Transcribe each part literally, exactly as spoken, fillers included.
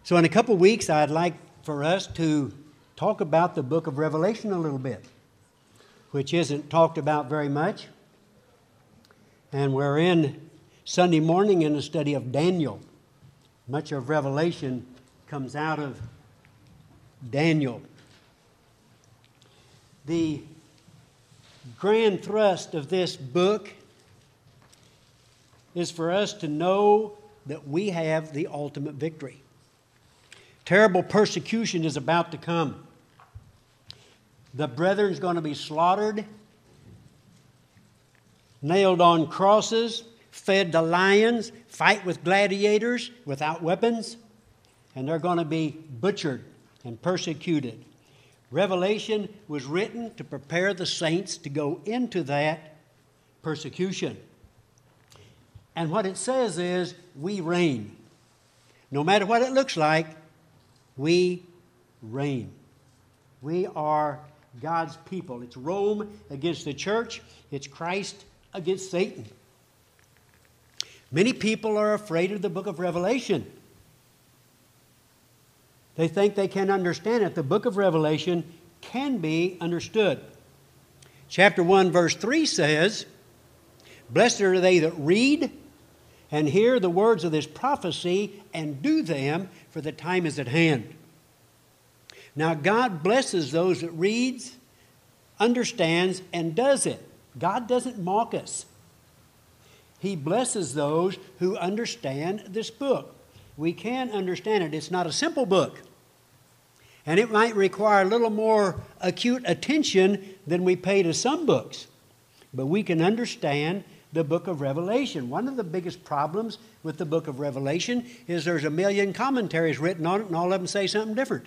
So in a couple weeks, I'd like for us to talk about the book of Revelation a little bit, which isn't talked about very much. And we're in Sunday morning in the study of Daniel. Much of Revelation comes out of Daniel. The grand thrust of this book is for us to know that we have the ultimate victory. Terrible persecution is about to come. The brethren's going to be slaughtered, nailed on crosses, fed to lions, fight with gladiators without weapons, and they're going to be butchered and persecuted. Revelation was written to prepare the saints to go into that persecution. And what it says is, we reign. No matter what it looks like, we reign. We are God's people. It's Rome against the church. It's Christ against Satan. Many people are afraid of the book of Revelation. They think they can understand it. The book of Revelation can be understood. Chapter one, verse three says, "Blessed are they that read and hear the words of this prophecy and do them, for the time is at hand." Now, God blesses those that reads, understands, and does it. God doesn't mock us. He blesses those who understand this book. We can understand it. It's not a simple book. And it might require a little more acute attention than we pay to some books. But we can understand the book of Revelation. One of the biggest problems with the book of Revelation is there's a million commentaries written on it, and all of them say something different.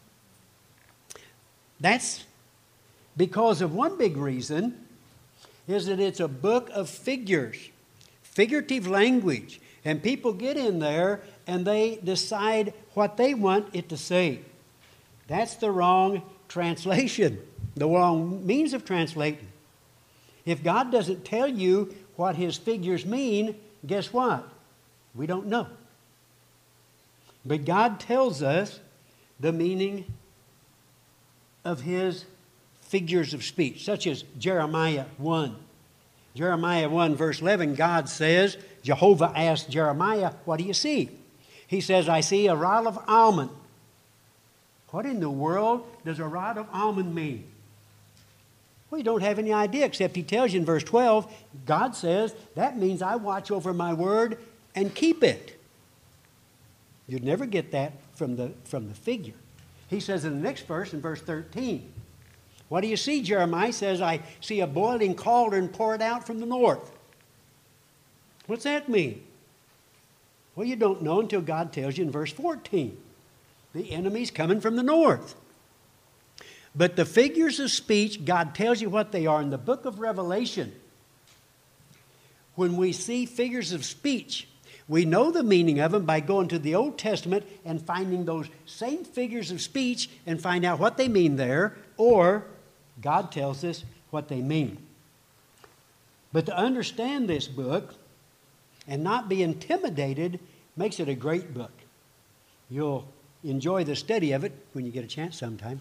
That's because of one big reason, is that it's a book of figures, figurative language. And people get in there and they decide what they want it to say. That's the wrong translation, the wrong means of translating. If God doesn't tell you what His figures mean, guess what? We don't know. But God tells us the meaning of His figures of speech, such as Jeremiah one. Jeremiah one, verse eleven, God says, Jehovah asked Jeremiah, "What do you see?" He says, "I see a rod of almond." What in the world does a rod of almond mean? Well, you don't have any idea, except He tells you in verse twelve, God says, that means I watch over my word and keep it. You'd never get that from the, from the figure. He says in the next verse, in verse thirteen, "What do you see?" Jeremiah says, "I see a boiling cauldron poured out from the north." What's that mean? Well, you don't know until God tells you in verse fourteen. The enemy's coming from the north. But the figures of speech, God tells you what they are in the book of Revelation. When we see figures of speech, we know the meaning of them by going to the Old Testament and finding those same figures of speech and find out what they mean there, or God tells us what they mean. But to understand this book and not be intimidated makes it a great book. You'll enjoy the study of it when you get a chance sometime.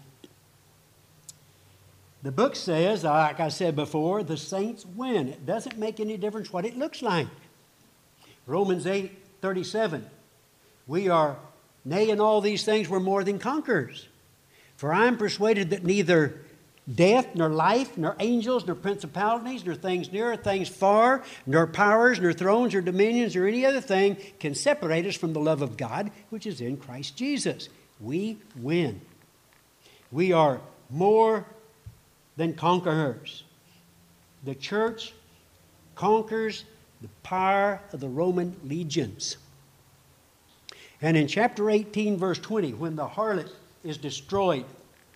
The book says, like I said before, the saints win. It doesn't make any difference what it looks like. Romans eight thirty-seven, "We are, nay, in all these things we're more than conquerors. For I am persuaded that neither death, nor life, nor angels, nor principalities, nor things near, or things far, nor powers, nor thrones, or dominions, or any other thing can separate us from the love of God, which is in Christ Jesus." We win. We are more than conquerors. The church conquers the power of the Roman legions. And in chapter eighteen, verse twenty, when the harlot is destroyed,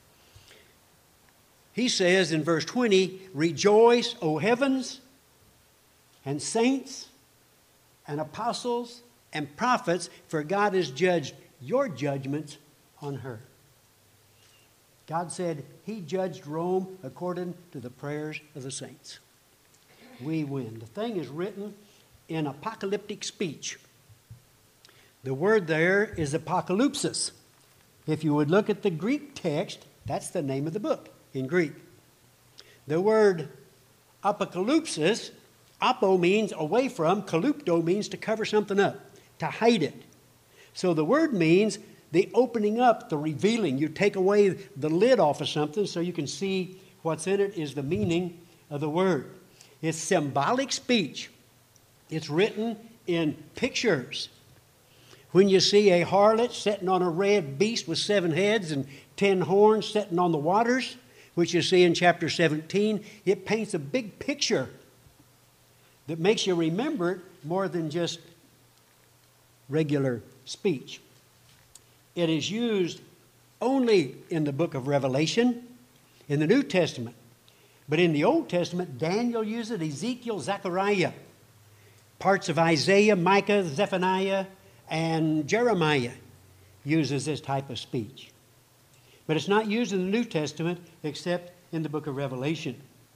he says in verse twenty, "Rejoice, O heavens, and saints, and apostles, and prophets, for God has judged your judgments on her." God said He judged Rome according to the prayers of the saints. We win. The thing is written in apocalyptic speech. The word there is apocalypsis. If you would look at the Greek text, that's the name of the book in Greek. The word apocalypsis, apo means away from, kalypto means to cover something up, to hide it. So the word means the opening up, the revealing. You take away the lid off of something so you can see what's in it is the meaning of the word. It's symbolic speech. It's written in pictures. When you see a harlot sitting on a red beast with seven heads and ten horns sitting on the waters, which you see in chapter seventeen, it paints a big picture that makes you remember it more than just regular speech. It is used only in the book of Revelation, in the New Testament. But in the Old Testament, Daniel used it, Ezekiel, Zechariah, parts of Isaiah, Micah, Zephaniah, and Jeremiah uses this type of speech. But it's not used in the New Testament except in the book of Revelation.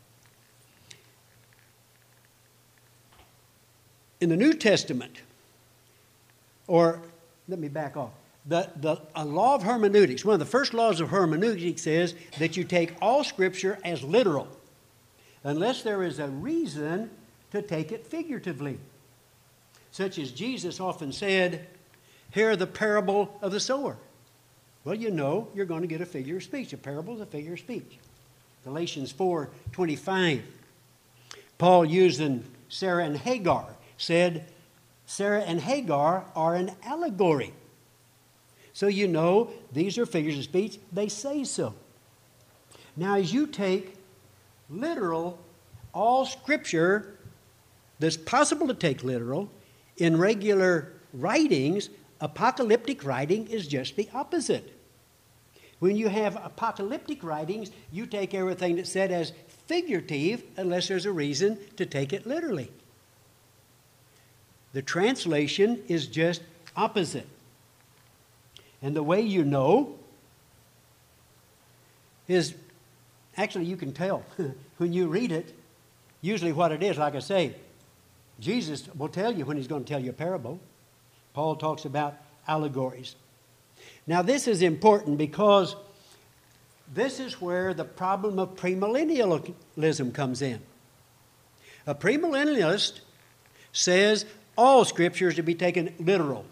In the New Testament, or let me back off. The, the a law of hermeneutics, one of the first laws of hermeneutics is that you take all Scripture as literal, unless there is a reason to take it figuratively. Such as Jesus often said, hear the parable of the sower. Well, you know you're going to get a figure of speech. A parable is a figure of speech. Galatians four twenty-five. Paul, using Sarah and Hagar, said, Sarah and Hagar are an allegory. So you know these are figures of speech. They say so. Now, as you take literal all Scripture that's possible to take literal in regular writings, apocalyptic writing is just the opposite. When you have apocalyptic writings, you take everything that's said as figurative unless there's a reason to take it literally. The translation is just opposite. And the way you know is, actually you can tell when you read it, usually what it is, like I say, Jesus will tell you when he's going to tell you a parable. Paul talks about allegories. Now this is important because this is where the problem of premillennialism comes in. A premillennialist says all Scripture is to be taken literal.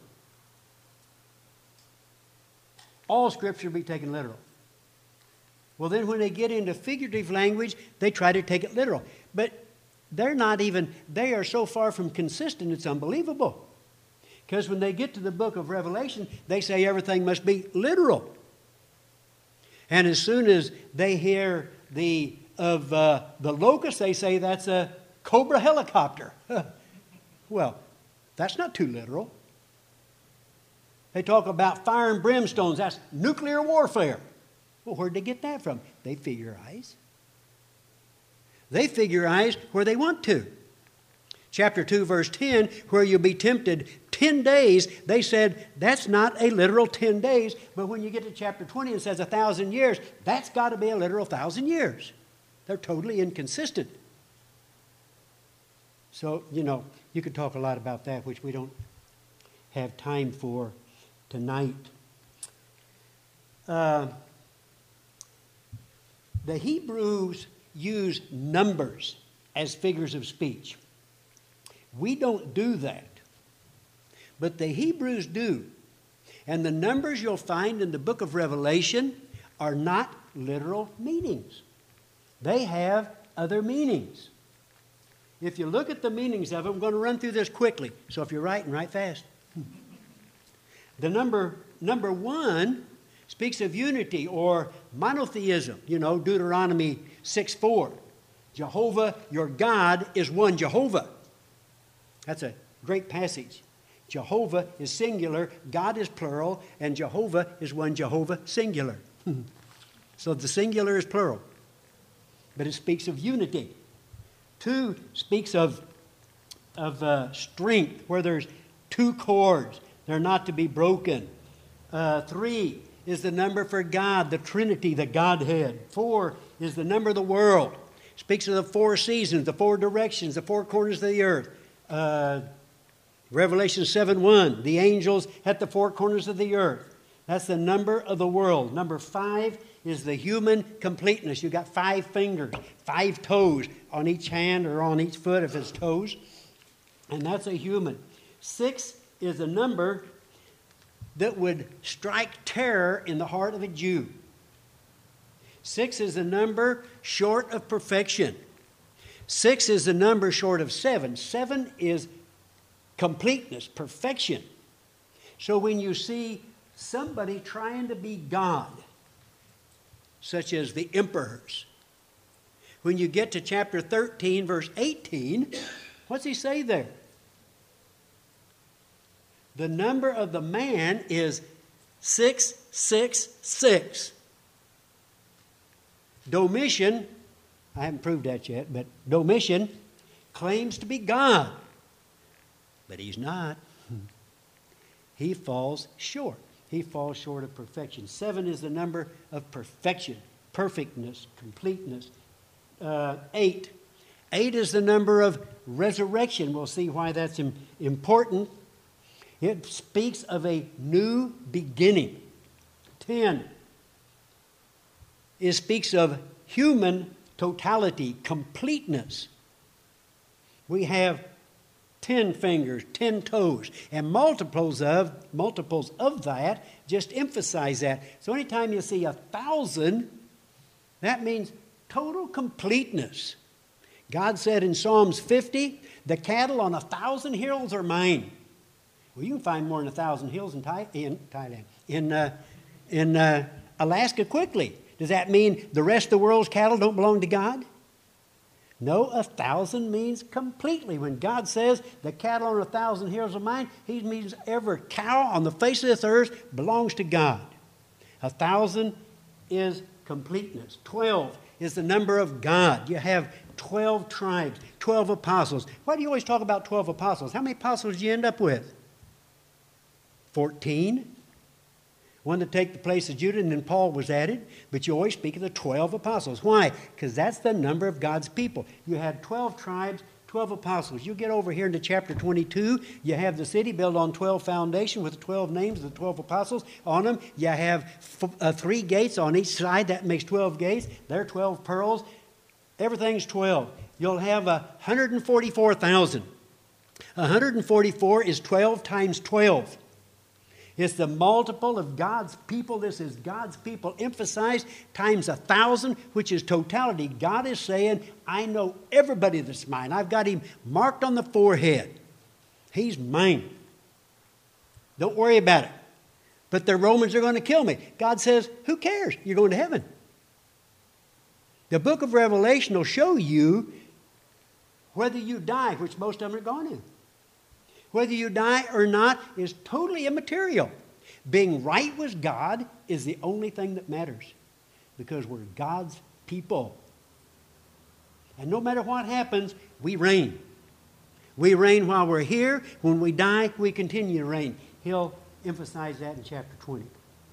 All Scripture be taken literal. Well, then when they get into figurative language, they try to take it literal. But they're not even, they are so far from consistent, it's unbelievable. Because when they get to the book of Revelation, they say everything must be literal. And as soon as they hear the of uh, the locust, they say that's a Cobra helicopter. Well, that's not too literal. They talk about fire and brimstones. That's nuclear warfare. Well, where'd they get that from? They figurize. They figurize where they want to. Chapter two, verse ten, where you'll be tempted ten days, they said that's not a literal ten days, but when you get to chapter twenty, it says a thousand years. That's got to be a literal thousand years. They're totally inconsistent. So, you know, you could talk a lot about that, which we don't have time for tonight. Uh, the Hebrews use numbers as figures of speech. We don't do that. But the Hebrews do. And the numbers you'll find in the book of Revelation are not literal meanings. They have other meanings. If you look at the meanings of them, I'm going to run through this quickly. So if you're writing, write fast. The number, number one speaks of unity or monotheism. You know, Deuteronomy six four. Jehovah, your God, is one Jehovah. That's a great passage. Jehovah is singular, God is plural, and Jehovah is one Jehovah singular. So the singular is plural. But it speaks of unity. Two speaks of, of uh, strength, where there's two chords. They're not to be broken. Uh, three is the number for God, the Trinity, the Godhead. Four is the number of the world. Speaks of the four seasons, the four directions, the four corners of the earth. Uh, Revelation seven one, the angels at the four corners of the earth. That's the number of the world. Number five is the human completeness. You've got five fingers, five toes on each hand or on each foot if it's toes. And that's a human. Six is a number that would strike terror in the heart of a Jew. Six is a number short of perfection. Six is a number short of seven. Seven is completeness, perfection. So when you see somebody trying to be God, such as the emperors, when you get to chapter thirteen, verse eighteen, what's he say there? The number of the man is six six six. Domitian, I haven't proved that yet, but Domitian claims to be God. But he's not. He falls short. He falls short of perfection. Seven is the number of perfection, perfectness, completeness. Uh, eight. Eight is the number of resurrection. We'll see why that's im- important. It speaks of a new beginning. Ten. It speaks of human totality, completeness. We have ten fingers, ten toes, and multiples of multiples of that just emphasize that. So anytime you see a thousand, that means total completeness. God said in Psalms fifty, the cattle on a thousand hills are mine. Well, you can find more than a thousand hills in, Thai, in Thailand, in uh, in uh, Alaska quickly. Does that mean the rest of the world's cattle don't belong to God? No, a thousand means completely. When God says the cattle on a thousand hills are mine, he means every cow on the face of this earth belongs to God. A thousand is completeness. Twelve is the number of God. You have twelve tribes, twelve apostles. Why do you always talk about twelve apostles? How many apostles do you end up with? Fourteen. One to take the place of Judah, and then Paul was added. But you always speak of the twelve apostles. Why? Because that's the number of God's people. You had twelve tribes, twelve apostles. You get over here into chapter twenty-two, you have the city built on twelve foundations with the twelve names of the twelve apostles on them. You have f- uh, three gates on each side. That makes twelve gates. There are twelve pearls. Everything's twelve. You'll have one hundred forty-four thousand. one hundred forty-four is twelve times twelve. It's the multiple of God's people. This is God's people emphasized times a thousand, which is totality. God is saying, I know everybody that's mine. I've got him marked on the forehead. He's mine. Don't worry about it. But the Romans are going to kill me. God says, who cares? You're going to heaven. The book of Revelation will show you whether you die, which most of them are gone in. Whether you die or not is totally immaterial. Being right with God is the only thing that matters because we're God's people. And no matter what happens, we reign. We reign while we're here. When we die, we continue to reign. He'll emphasize that in chapter twenty.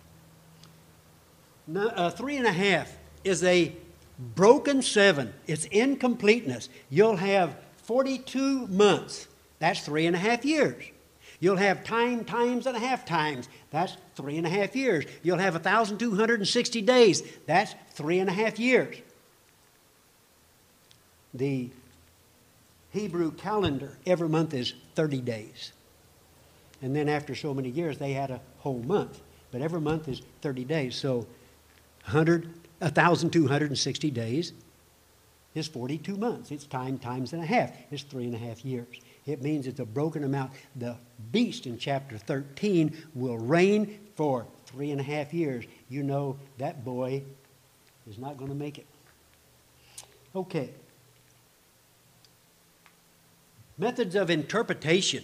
Now, uh, three and a half is a broken seven. It's incompleteness. You'll have forty-two months. That's three and a half years. You'll have time times and a half times. That's three and a half years. You'll have one thousand two hundred sixty days. That's three and a half years. The Hebrew calendar, every month is thirty days. And then after so many years, they had a whole month. But every month is thirty days. So one thousand two hundred sixty days is forty-two months. It's time times and a half. It's three and a half years. It means it's a broken amount. The beast in chapter thirteen will reign for three and a half years. You know that boy is not going to make it. Okay. Methods of interpretation.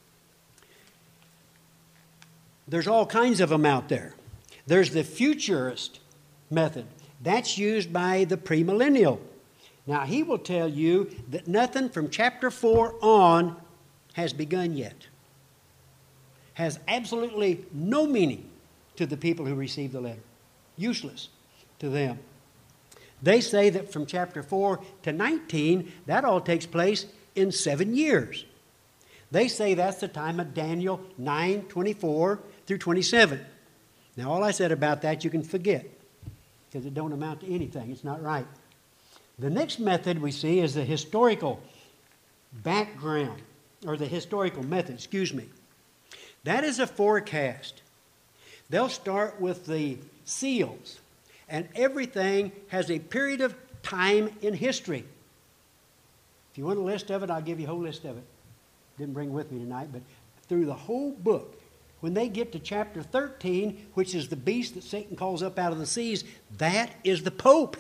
There's all kinds of them out there. There's the futurist method. That's used by the premillennial. Now, he will tell you that nothing from chapter four on has begun yet. Has absolutely no meaning to the people who receive the letter. Useless to them. They say that from chapter four to nineteen, that all takes place in seven years. They say that's the time of Daniel nine twenty-four through twenty-seven. Now, all I said about that you can forget, because it don't amount to anything. It's not right. The next method we see is the historical background, or the historical method, excuse me. That is a forecast. They'll start with the seals, and everything has a period of time in history. If you want a list of it, I'll give you a whole list of it. Didn't bring with me tonight, but through the whole book, when they get to chapter thirteen, which is the beast that Satan calls up out of the seas, that is the Pope.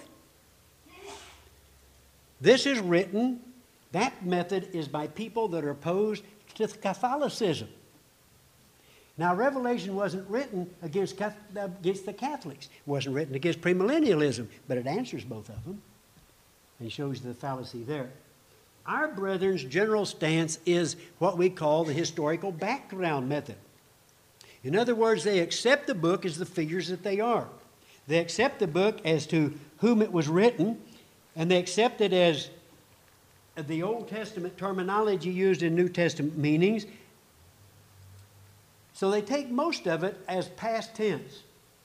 This is written, that method is by people that are opposed to Catholicism. Now, Revelation wasn't written against, against the Catholics. It wasn't written against premillennialism, but it answers both of them and shows the fallacy there. Our brethren's general stance is what we call the historical background method. In other words, they accept the book as the figures that they are. They accept the book as to whom it was written, and they accept it as the Old Testament terminology used in New Testament meanings. So they take most of it as past tense.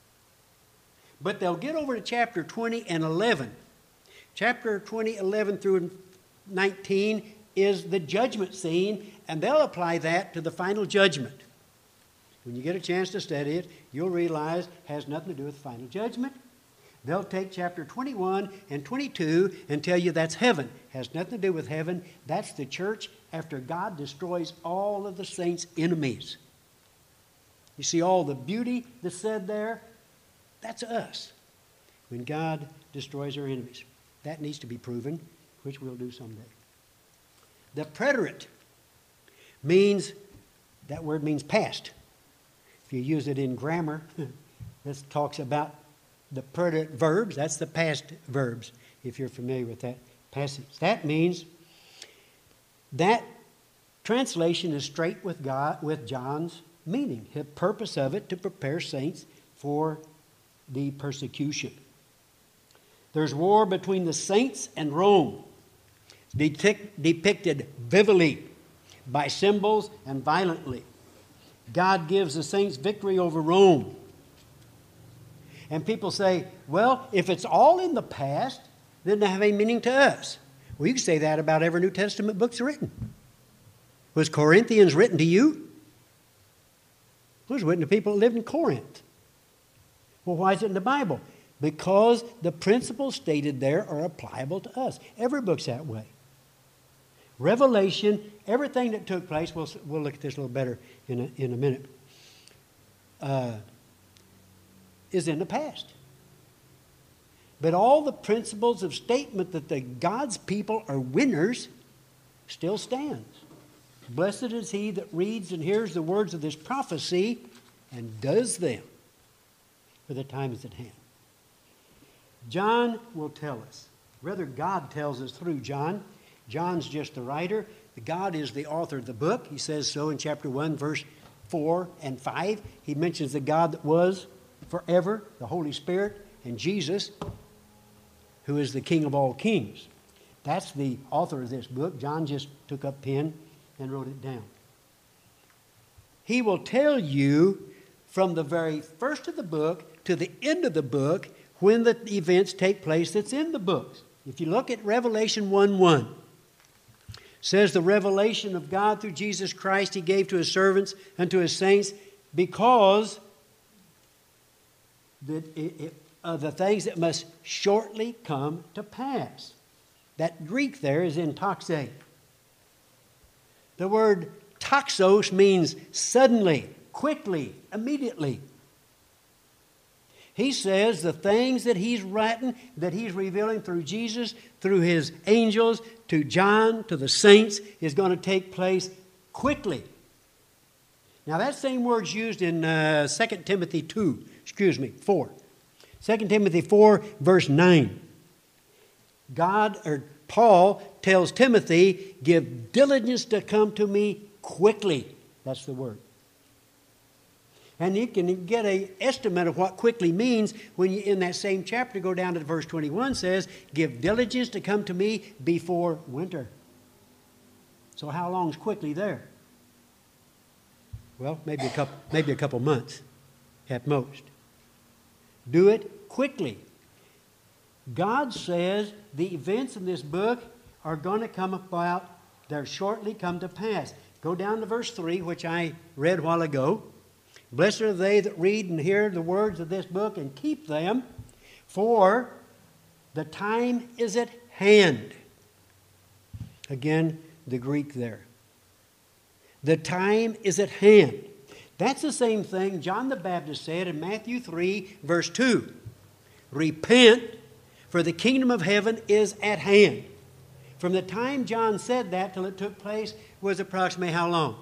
But they'll get over to chapter twenty and eleven. Chapter twenty, eleven through nineteen is the judgment scene, and they'll apply that to the final judgment. When you get a chance to study it, you'll realize it has nothing to do with the final judgment. They'll take chapter twenty-one and twenty-two and tell you that's heaven. It has nothing to do with heaven. That's the church after God destroys all of the saints' enemies. You see all the beauty that's said there? That's us. When God destroys our enemies. That needs to be proven, which we'll do someday. The preterite means, that word means past. If you use it in grammar, this talks about the preterite verbs. That's the past verbs, if you're familiar with that passage. That means that translation is straight with God, with John's meaning. The purpose of it to prepare saints for the persecution. There's war between the saints and Rome, depict, depicted vividly by symbols and violently. God gives the saints victory over Rome. And people say, well, if it's all in the past, then it doesn't have any meaning to us. Well, you can say that about every New Testament book's written. Was Corinthians written to you? It was written to people that lived in Corinth. Well, why is it in the Bible? Because the principles stated there are applicable to us. Every book's that way. Revelation, everything that took place, we'll, we'll look at this a little better in a, in a minute, uh, is in the past. But all the principles of statement that the God's people are winners still stands. Blessed is he that reads and hears the words of this prophecy and does them, for the time is at hand. John will tell us, rather God tells us through John. John's just the writer. God is the author of the book. He says so in chapter one, verse four and five. He mentions the God that was forever, the Holy Spirit, and Jesus, who is the King of all kings. That's the author of this book. John just took up pen and wrote it down. He will tell you from the very first of the book to the end of the book when the events take place that's in the books. If you look at Revelation one one, says the revelation of God through Jesus Christ he gave to his servants and to his saints because the, it, it, uh, the things that must shortly come to pass. That Greek there is in toxe. The word toxos means suddenly, quickly, immediately. He says the things that he's writing, that he's revealing through Jesus, through his angels, to John, to the saints, is going to take place quickly. Now that same word's used in uh, Second Timothy two, excuse me, four. Second Timothy four, verse nine. God, or Paul tells Timothy, give diligence to come to me quickly. That's the word. And you can get an estimate of what quickly means when you, in that same chapter, go down to verse twenty-one, says, give diligence to come to me before winter. So how long is quickly there? Well, maybe a couple, maybe a couple months at most. Do it quickly. God says the events in this book are going to come about. They'll shortly come to pass. Go down to verse three, which I read a while ago. Blessed are they that read and hear the words of this book and keep them, for the time is at hand. Again, the Greek there. The time is at hand. That's the same thing John the Baptist said in Matthew three, verse two. Repent, for the kingdom of heaven is at hand. From the time John said that till it took place was approximately how long?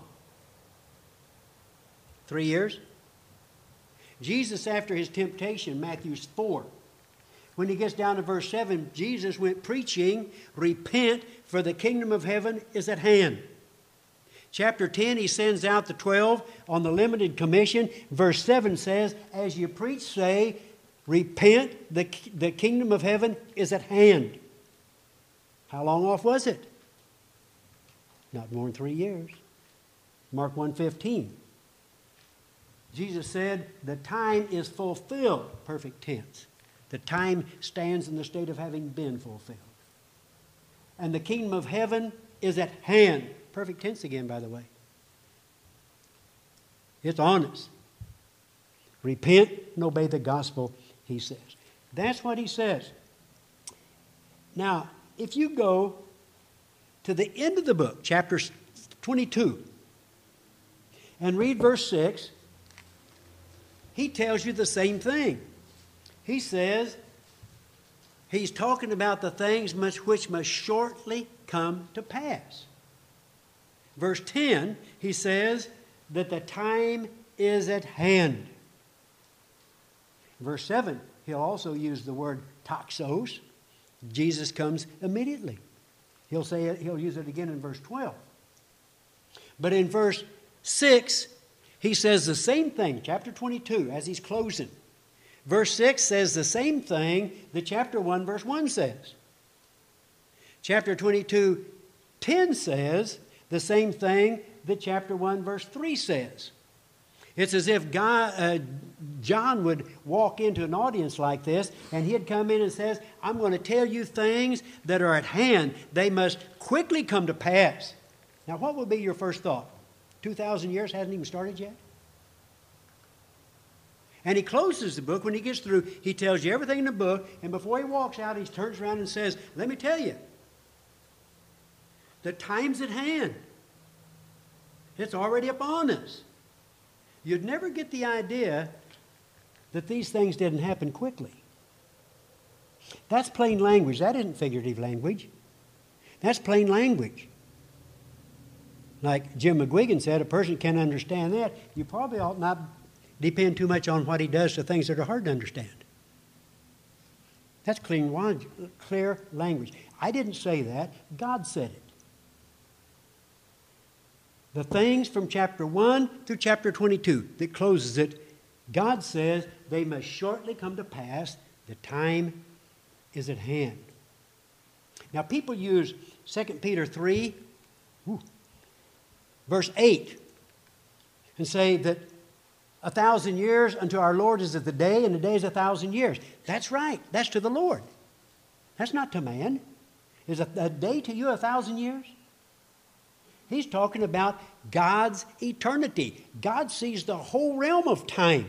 Three years? Jesus, after his temptation, Matthew four, when he gets down to verse seven, Jesus went preaching, repent, for the kingdom of heaven is at hand. Chapter ten, he sends out the twelve on the limited commission. Verse seven says, as you preach, say, repent, the, the kingdom of heaven is at hand. How long off was it? Not more than three years. Mark one fifteen. Jesus said, the time is fulfilled, perfect tense. The time stands in the state of having been fulfilled. And the kingdom of heaven is at hand. Perfect tense again, by the way. It's honest. Repent and obey the gospel, he says. That's what he says. Now, if you go to the end of the book, chapter twenty-two, and read verse six, he tells you the same thing. He says, he's talking about the things which must shortly come to pass. Verse ten, he says that the time is at hand. Verse seven, he'll also use the word toxos. Jesus comes immediately. He'll say it, he'll use it again in verse twelve. But in verse six, he says the same thing, chapter twenty-two, as he's closing. Verse six says the same thing that chapter one, verse one says. Chapter twenty-two, ten says the same thing that chapter one, verse three says. It's as if God, uh, John would walk into an audience like this, and he'd come in and says, I'm going to tell you things that are at hand. They must quickly come to pass. Now, what would be your first thought? two thousand years hasn't even started yet? And he closes the book. When he gets through, he tells you everything in the book, and before he walks out, he turns around and says, let me tell you, the time's at hand. It's already upon us. You'd never get the idea that these things didn't happen quickly. That's plain language. That isn't figurative language. That's plain language. Like Jim McGuigan said, a person can understand that. You probably ought not depend too much on what he does to things that are hard to understand. That's clean, clear language. I didn't say that. God said it. The things from chapter one through chapter twenty-two that closes it, God says they must shortly come to pass. The time is at hand. Now, people use Second Peter three, whew, verse eight, and say that a thousand years unto our Lord is as the day, and the day is a thousand years. That's right. That's to the Lord. That's not to man. Is a, a day to you a thousand years? He's talking about God's eternity. God sees the whole realm of time.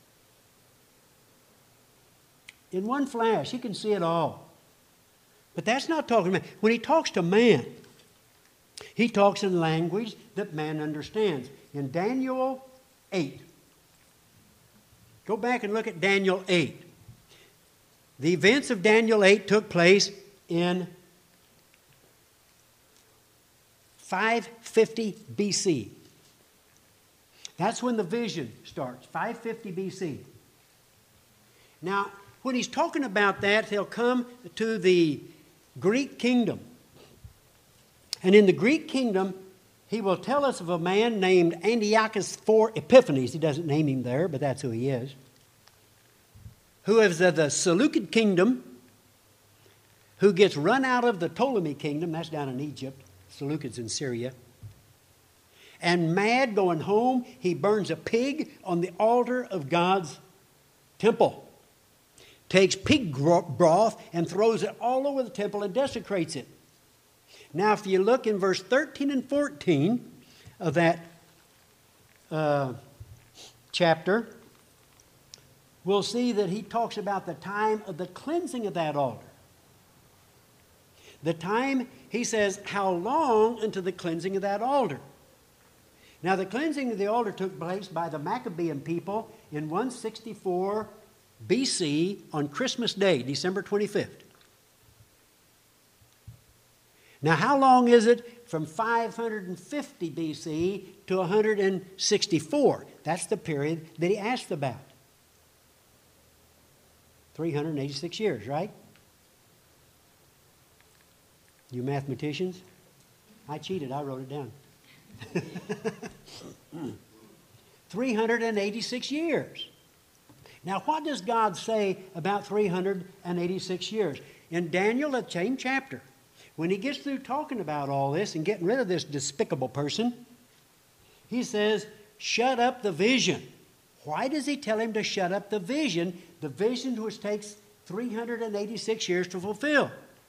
In one flash, he can see it all. But that's not talking about... When he talks to man, he talks in language that man understands. In Daniel eight, go back and look at Daniel eight. The events of Daniel eight took place in five fifty B C. That's when the vision starts, five fifty B C. Now, when he's talking about that, he'll come to the Greek kingdom. And in the Greek kingdom, he will tell us of a man named Antiochus IV Epiphanes. He doesn't name him there, but that's who he is. Who is of the Seleucid kingdom, who gets run out of the Ptolemy kingdom, that's down in Egypt. Seleucids in Syria. And mad going home, he burns a pig on the altar of God's temple. Takes pig broth and throws it all over the temple and desecrates it. Now, if you look in verse thirteen and fourteen of that uh, chapter, we'll see that he talks about the time of the cleansing of that altar. The time, he says, how long unto the cleansing of that altar? Now, the cleansing of the altar took place by the Maccabean people in one sixty-four B C on Christmas Day, December twenty-fifth. Now, how long is it from five hundred fifty B C to one hundred sixty-four? That's the period that he asked about. three hundred eighty-six years, right? You mathematicians? I cheated. I wrote it down. three hundred eighty-six years. Now, what does God say about three hundred eighty-six years? In Daniel, the same chapter, when he gets through talking about all this and getting rid of this despicable person, he says, shut up the vision. Why does he tell him to shut up the vision? The vision which takes three hundred eighty-six years to fulfill.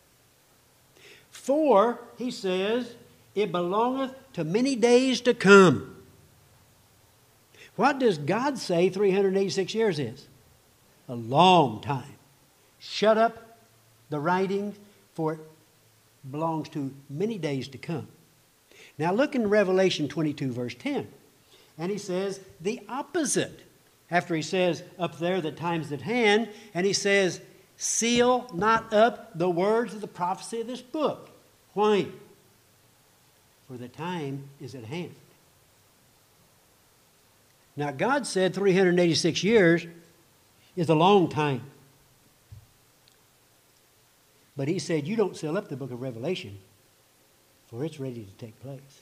For, he says, it belongeth to many days to come. What does God say three hundred eighty-six years is? A long time. Shut up the writing, for it belongs to many days to come. Now look in Revelation twenty-two, verse ten. And he says the opposite. After he says up there, the time's at hand, and he says, seal not up the words of the prophecy of this book. Why? For the time is at hand. Now, God said three hundred eighty-six years is a long time. But he said, you don't seal up the book of Revelation, for it's ready to take place.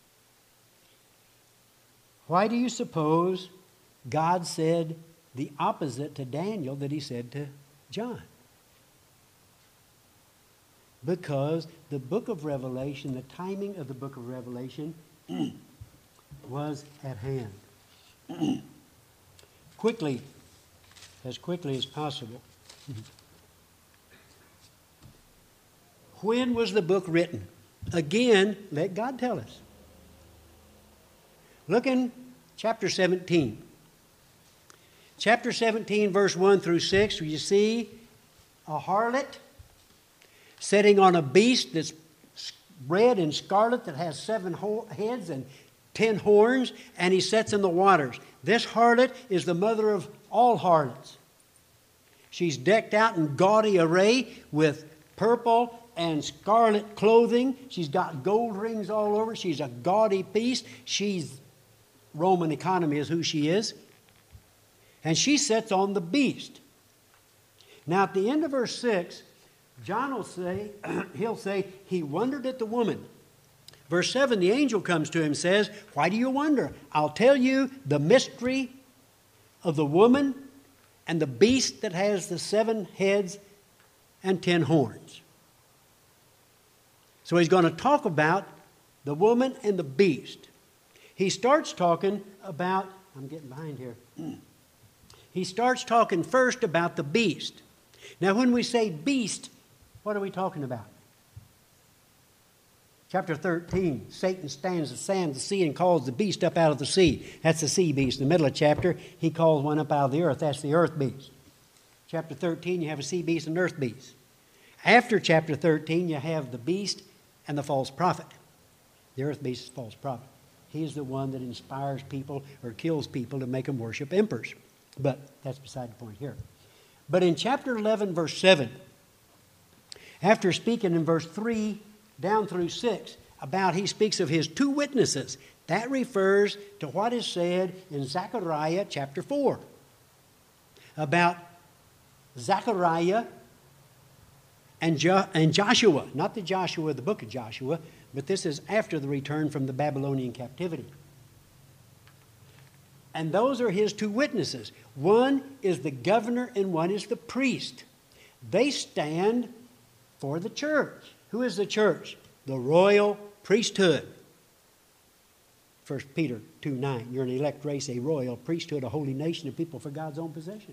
Why do you suppose God said the opposite to Daniel that he said to John? Because the book of Revelation, the timing of the book of Revelation was at hand. Quickly, as quickly as possible. When was the book written? Again, let God tell us. Look in chapter seventeen. Chapter seventeen, verse one through six, where you see a harlot sitting on a beast that's red and scarlet that has seven heads and ten horns, and he sits in the waters. This harlot is the mother of all harlots. She's decked out in gaudy array with purple and scarlet clothing. She's got gold rings all over. She's a gaudy beast. She's Roman economy is who she is. And she sits on the beast. Now at the end of verse six, John will say, he'll say, he wondered at the woman. Verse seven, the angel comes to him and says, why do you wonder? I'll tell you the mystery of the woman and the beast that has the seven heads and ten horns. So he's going to talk about the woman and the beast. He starts talking about, I'm getting behind here. He starts talking first about the beast. Now when we say beast, what are we talking about? Chapter thirteen, Satan stands the sand of the sea and calls the beast up out of the sea. That's the sea beast. In the middle of the chapter, he calls one up out of the earth. That's the earth beast. Chapter thirteen, you have a sea beast and an earth beast. After chapter thirteen, you have the beast and the false prophet. The earth beast is the false prophet. He's the one that inspires people or kills people to make them worship emperors. But that's beside the point here. But in chapter eleven, verse seven, after speaking in verse three down through six about he speaks of his two witnesses, that refers to what is said in Zechariah chapter four about Zechariah and, jo- and Joshua. Not the Joshua, the book of Joshua, but this is after the return from the Babylonian captivity. And those are his two witnesses. One is the governor and one is the priest. They stand for the church. Who is the church? The royal priesthood. First Peter two nine. You're an elect race, a royal priesthood, a holy nation, a people for God's own possession.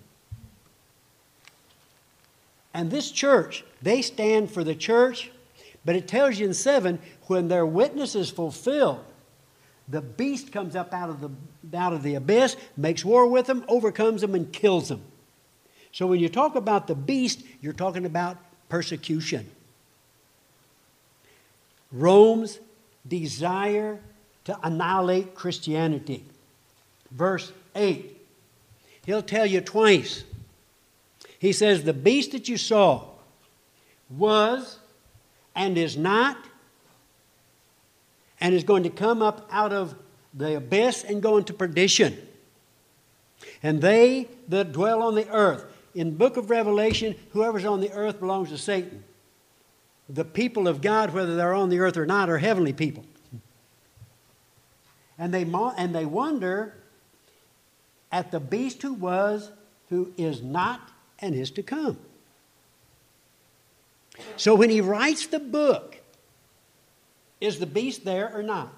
And this church, they stand for the church, but it tells you in seven, when their witness is fulfilled, the beast comes up out of the, out of the abyss, makes war with them, overcomes them, and kills them. So when you talk about the beast, you're talking about persecution. Rome's desire to annihilate Christianity. Verse eight. He'll tell you twice. He says, the beast that you saw was and is not and is going to come up out of the abyss and go into perdition. And they that dwell on the earth. In the book of Revelation, whoever's on the earth belongs to Satan. The people of God, whether they're on the earth or not, are heavenly people. And they, and they wonder at the beast who was, who is not, and is to come. So when he writes the book, is the beast there or not?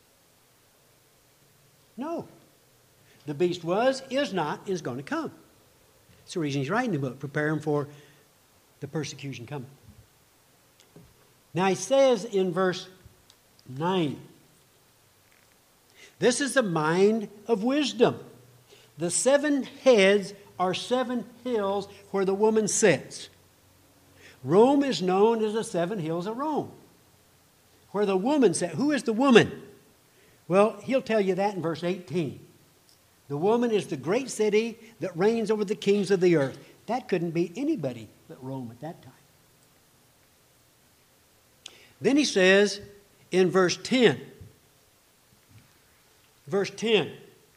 No. The beast was, is not, is going to come. That's the reason he's writing the book, preparing for the persecution coming. Now he says in verse nine, this is the mind of wisdom. The seven heads are seven hills where the woman sits. Rome is known as the seven hills of Rome, where the woman sits. Who is the woman? Well, he'll tell you that in verse eighteen. The woman is the great city that reigns over the kings of the earth. That couldn't be anybody but Rome at that time. Then he says in verse ten, verse ten,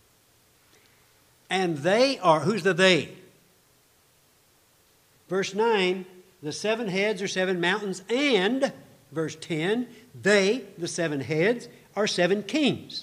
and they are, who's the they? Verse nine, the seven heads are seven mountains, and, verse ten, they, the seven heads, are seven kings.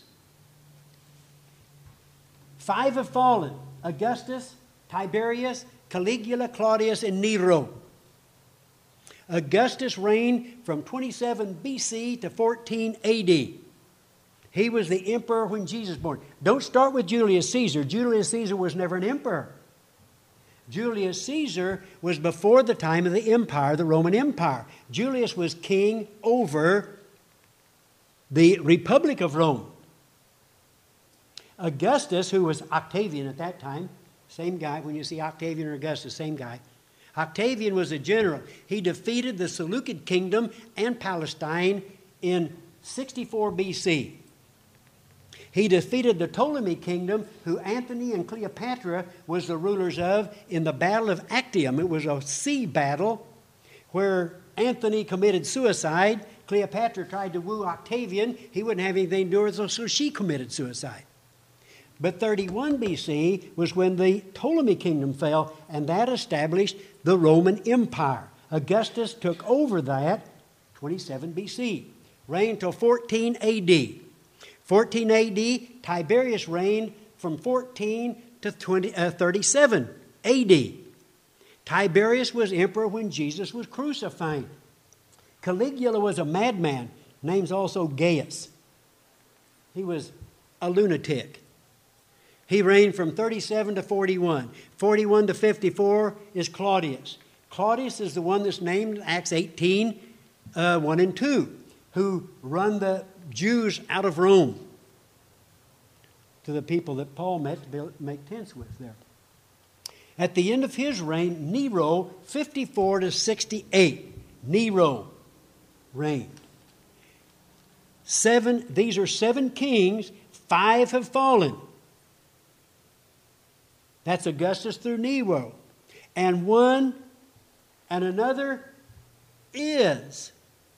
Five have fallen: Augustus, Tiberius, Caligula, Claudius, and Nero. Augustus reigned from twenty-seven B C to fourteen A D. He was the emperor when Jesus was born. Don't start with Julius Caesar. Julius Caesar was never an emperor. Julius Caesar was before the time of the empire, the Roman Empire. Julius was king over the Republic of Rome. Augustus, who was Octavian at that time, same guy, when you see Octavian or Augustus, same guy. Octavian was a general. He defeated the Seleucid kingdom and Palestine in sixty-four B C. He defeated the Ptolemy kingdom, who Antony and Cleopatra was the rulers of, in the Battle of Actium. It was a sea battle where Antony committed suicide. Cleopatra tried to woo Octavian. He wouldn't have anything to do with it, so she committed suicide. But thirty-one B C was when the Ptolemy kingdom fell, and that established the Roman Empire. Augustus took over that, twenty-seven B C, reigned till fourteen A D. fourteen A D, Tiberius reigned from fourteen to twenty, uh, thirty-seven A D. Tiberius was emperor when Jesus was crucified. Caligula was a madman. Name's also Gaius. He was a lunatic. He reigned from thirty-seven to forty-one. forty-one to fifty-four is Claudius. Claudius is the one that's named in Acts eighteen, uh, one and two, who run the Jews out of Rome to the people that Paul met to build, make tents with there. At the end of his reign, Nero, fifty-four to sixty-eight, Nero reigned. Seven, these are seven kings, five have fallen. That's Augustus through Nero. And one and another is.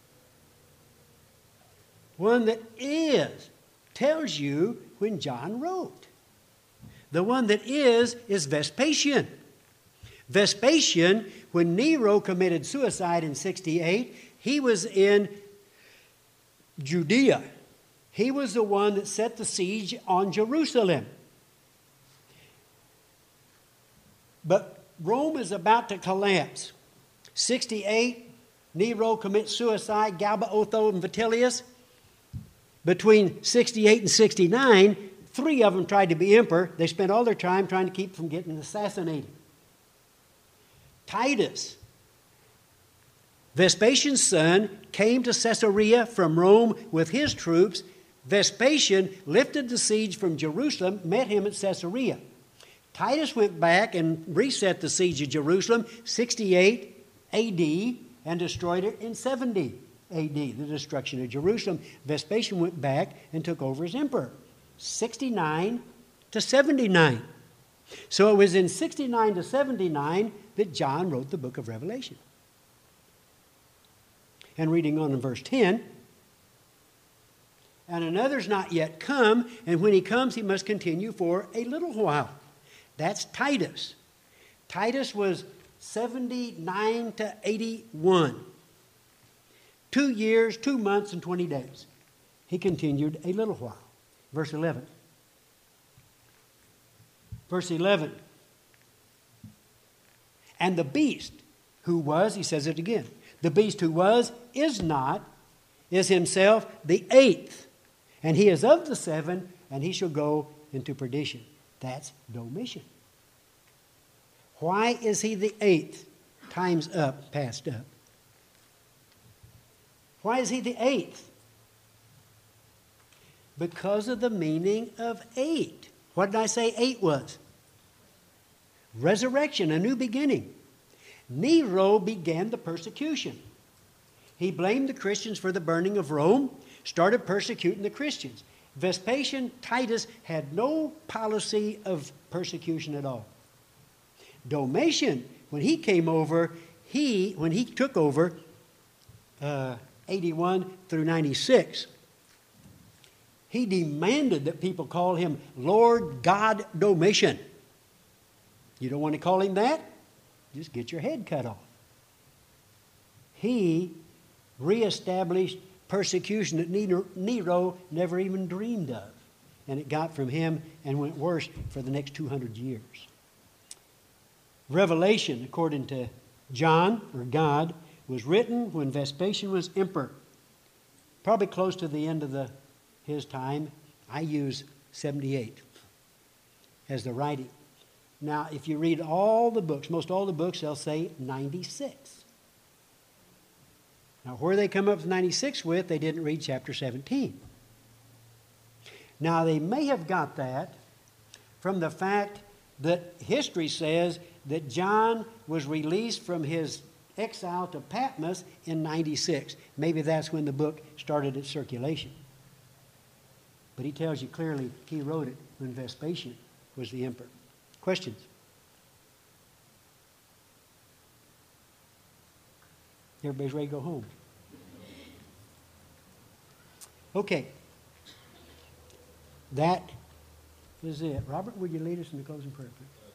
One that is tells you when John wrote. The one that is is Vespasian. Vespasian, when Nero committed suicide in sixty-eight, he was in Judea. He was the one that set the siege on Jerusalem. But Rome is about to collapse. sixty-eight, Nero commits suicide, Galba, Otho, and Vitellius. Between sixty-eight and sixty-nine, three of them tried to be emperor. They spent all their time trying to keep from getting assassinated. Titus, Vespasian's son, came to Caesarea from Rome with his troops. Vespasian lifted the siege from Jerusalem, met him at Caesarea. Titus went back and reset the siege of Jerusalem, sixty-eight A D, and destroyed it in seventy A D, the destruction of Jerusalem. Vespasian went back and took over as emperor, sixty-nine to seventy-nine. So it was in sixty-nine to seventy-nine that John wrote the book of Revelation. And reading on in verse ten, and another's not yet come, and when he comes he must continue for a little while. That's Titus. Titus was seventy-nine to eighty-one. Two years, two months, and twenty days. He continued a little while. Verse eleven. Verse eleven. And the beast who was, he says it again, the beast who was, is not, is himself the eighth. And he is of the seven, and he shall go into perdition. That's Domitian. Why is he the eighth? Time's up, passed up. Why is he the eighth? Because of the meaning of eight. What did I say eight was? Resurrection, a new beginning. Nero began the persecution. He blamed the Christians for the burning of Rome, started persecuting the Christians. Vespasian, Titus had no policy of persecution at all. Domitian, when he came over, he, when he took over, uh, eighty-one through ninety-six, he demanded that people call him Lord God Domitian. You don't want to call him that? Just get your head cut off. He reestablished persecution that Nero never even dreamed of. And it got from him and went worse for the next two hundred years. Revelation, according to John, or God, was written when Vespasian was emperor. Probably close to the end of the, his time. I use seventy-eight as the writing. Now, if you read all the books, most all the books, they'll say ninety-six. Now, where they come up with ninety-six with, they didn't read chapter seventeen. Now, they may have got that from the fact that history says that John was released from his exile to Patmos in ninety-six. Maybe that's when the book started its circulation. But he tells you clearly he wrote it when Vespasian was the emperor. Questions? Everybody's ready to go home. Okay. That is it. Robert, would you lead us in the closing prayer, please?